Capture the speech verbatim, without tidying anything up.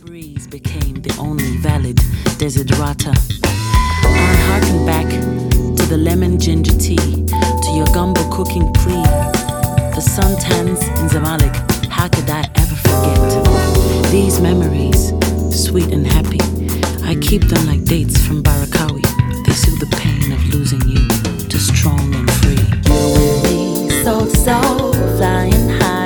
breeze became the only valid desiderata. I harken back to the lemon ginger tea, to your gumbo cooking plea, the suntans in Zamalek. How could I ever forget these memories, sweet and happy? I keep them like dates from Barakawi. They soothe the pain of losing you to strong and free. You and me, so so, flying high.